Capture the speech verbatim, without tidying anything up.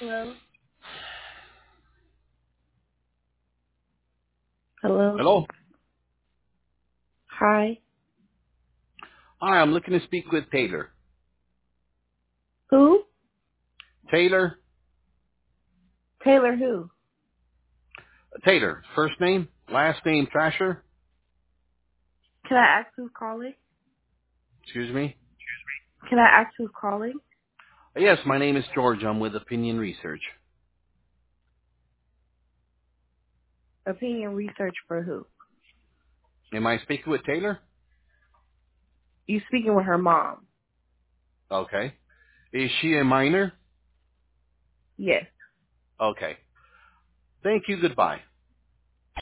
Hello? Hello? Hello. Hi? Hi, I'm looking to speak with Taylor. Who? Taylor? Taylor who? Taylor. First name? Last name Trasher? Can I ask who's calling? Excuse me? Can I ask who's calling? Yes, my name is George. I'm with Opinion Research. Opinion research for who? Am I speaking with Taylor? You speaking with her mom? Okay. Is she a minor? Yes. Okay. Thank you. Goodbye.